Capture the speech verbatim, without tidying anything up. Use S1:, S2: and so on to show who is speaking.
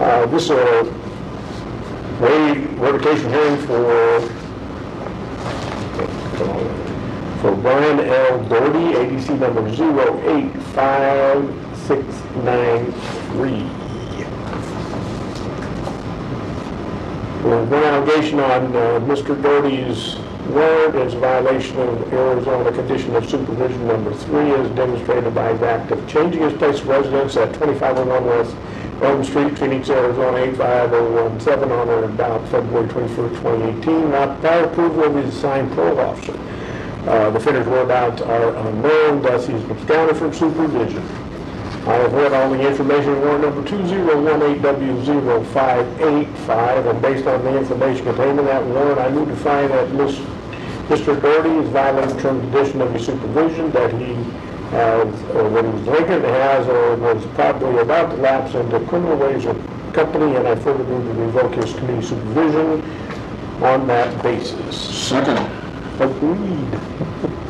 S1: Uh, this is a waive revocation hearing for for Brian L. Doherty, A D C number zero eight five six nine three. One allegation on uh, Mister Doherty's warrant is a violation of Arizona condition of supervision number three, as demonstrated by his act of changing his place of residence at twenty-five oh one West Elm Street, Phoenix, Arizona eight five oh one seven on or about February twenty-first, twenty eighteen, not prior approval of his assigned parole officer. Uh, the offender's whereabouts are unknown, thus he's absconded from supervision. I have read all the information in warrant number two zero one eight W zero five eight five, and based on the information contained in that warrant, I move to find that Mister Doherty is violating the terms and condition of his supervision, that he has, or when he was delinquent, has or was probably about to lapse into criminal ways or company, and I further move to revoke his community supervision on that basis.
S2: Second.
S1: Agreed.